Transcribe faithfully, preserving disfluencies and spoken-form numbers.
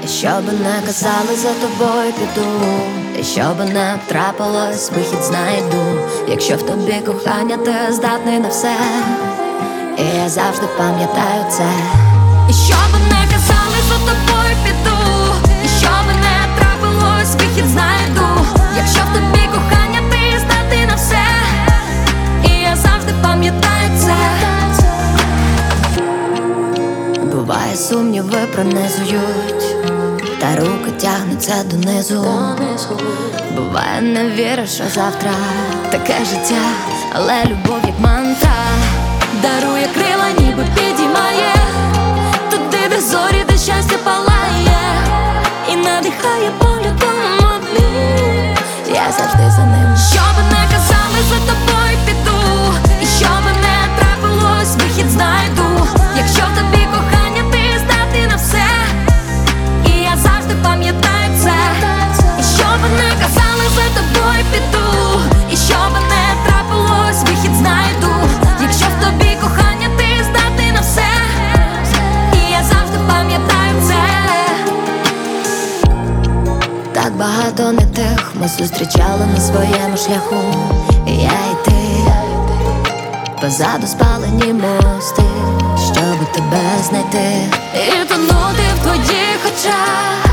Що би не казали, за тобою піду, і що би не трапилось, вихід знайду. Якщо в тобі кохання, ти здатний на все, і я завжди пам'ятаю це. І що би не казали, за тобою піду, і що би не трапилось, вихід знайду. Якщо в тобі кохання, ти здатний на все, і я завжди пам'ятаю це. Буває, сумніви пронизують, та руки тягнуться донизу. Буває, не віриш, що завтра таке життя, але любов як мантра дарує крила, ніби підіймає туди, де зорі, де щастя палає, і надихає польотом одним. Я завжди за ним. Що би не казали, за тобою піду, і що би не трапилось, вихід знайду. Якщо в тобі кохання, ти здатний на все, і я завжди пам'ятаю це. І що би не казали, за тобою піду, і що би не трапилось, вихід знайду. Якщо в тобі кохання, ти здатний на все, і я завжди пам'ятаю це. Так багато не тих ми зустрічали на своєму шляху, і я і ти. Позаду спалені мости, щоб тебе знайти і тонути в твоїх очах.